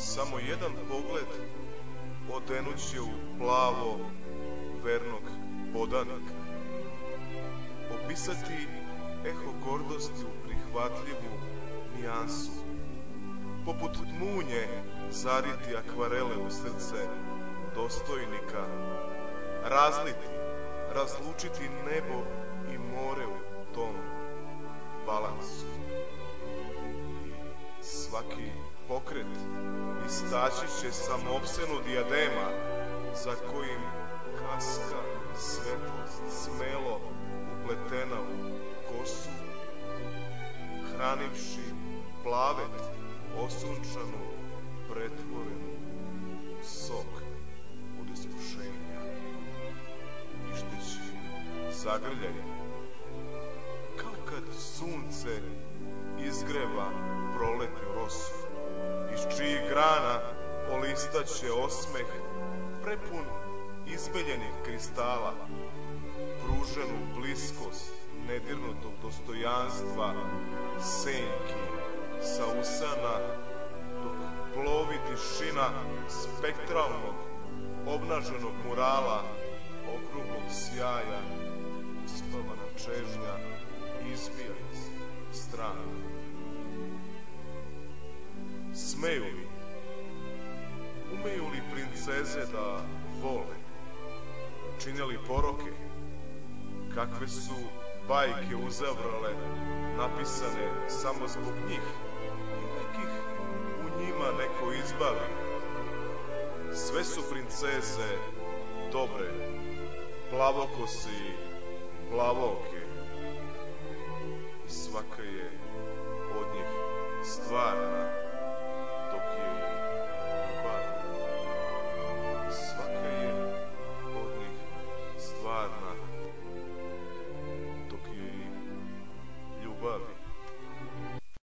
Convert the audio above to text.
Samo jedan pogled odenuće u plavo vernog podanika. Opisati eho gordosti u prihvatljivu nijansu. Poput munje zariti akvarele u srce dostojnika. Razliti, razlučiti nebo i more u tom balansu. I svaki pokret istaći će samoopsenu dijadema za kojim kaska svetlost smelo upletena u kosu, hranivši plavet osunčanu pretvorenu u sok od iskušenja, išteći zagrljaje, kao kad sunce izgreva proletnju rosu, iz čijih grana polistaće osmeh prepun izbeljenih kristala, pruženu bliskost nedirnutog dostojanstva senki sa usana, dok plovi tišina spektralnog obnaženog murala, okruglog sjaja, uspavana čežnja izbija iz strana. Smeju li? Umeju li princeze da vole? Čine li poroke? Kakve su bajke uzavrale, napisane samo zbog njih i nekih u njima neko izbavi? Sve su princeze dobre, plavokose i plavoke, i svaka je od njih stvarna.